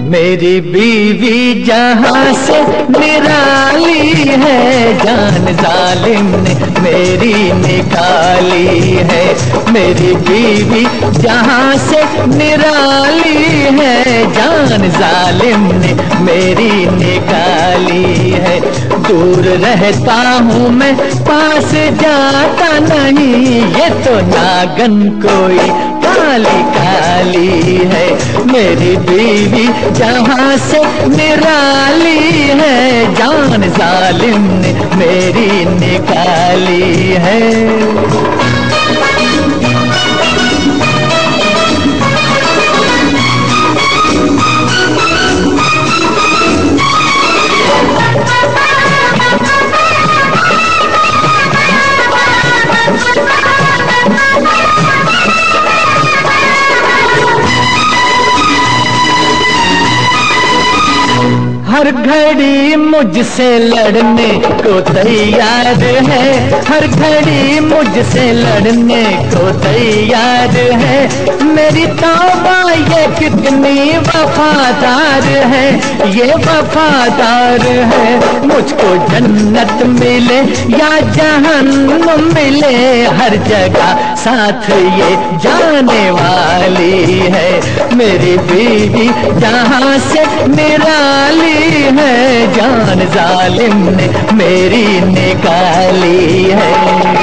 मेरी बीवी जहाँ से निराली है, जान जालिम ने मेरी निकाली है। मेरी बीवी जहाँ से निराली है, जान जालिम ने मेरी निकाली है। दूर रहता हूँ मैं, पास जाता नहीं, ये तो नागन कोई काली काली है। मेरी बीवी जहाँ से निराली है, जान जालिम ने मेरी निकाली है। हर घड़ी मुझसे लड़ने को तैयार है, हर घड़ी मुझसे लड़ने को तैयार है। मेरी तौबा ये कितनी वफादार है, ये वफादार है। मुझको जन्नत मिले या जहन्नम मिले, हर जगह साथ ये जाने वाली है। मेरी बीवी जहाँ से निराली है, जान जालिम ने मेरी निकाली है।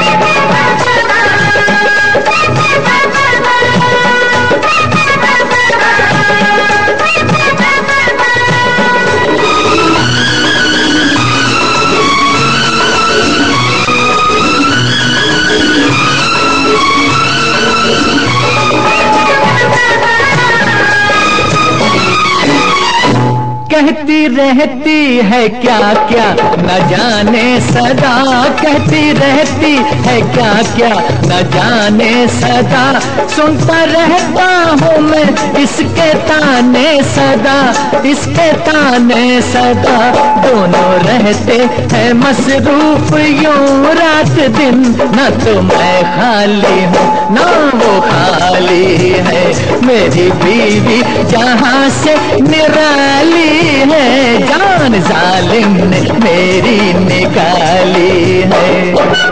कहती रहती है क्या क्या न जाने सदा, कहती रहती है क्या क्या न जाने सदा। सुनता रहता हूँ मैं इसके ताने सदा, इसके ताने सदा। दोनों रहते हैं मसरूफ यूं रात दिन, न तो मैं खाली हूँ ना वो खाली है। मेरी बीवी जहाँ से निराली है, जान जालिम ने मेरी निकाली है।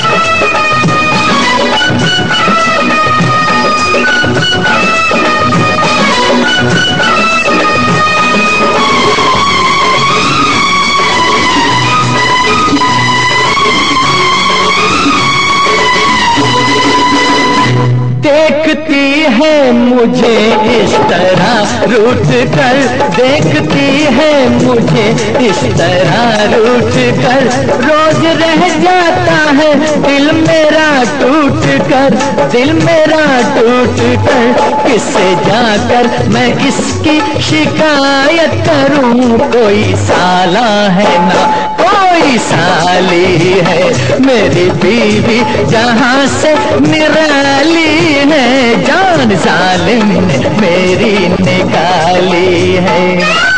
देखती है मुझे इस तरह रूठ कर, देखती है मुझे इस तरह रूठ कर। रोज रह जाता है दिल मेरा टूट कर, दिल मेरा टूट कर। किससे जाकर मैं इसकी शिकायत करूं, कोई साला है ना कोई साली है। मेरी बीवी जहाँ से निराली है, जान जालिम ने मेरी निकाली है।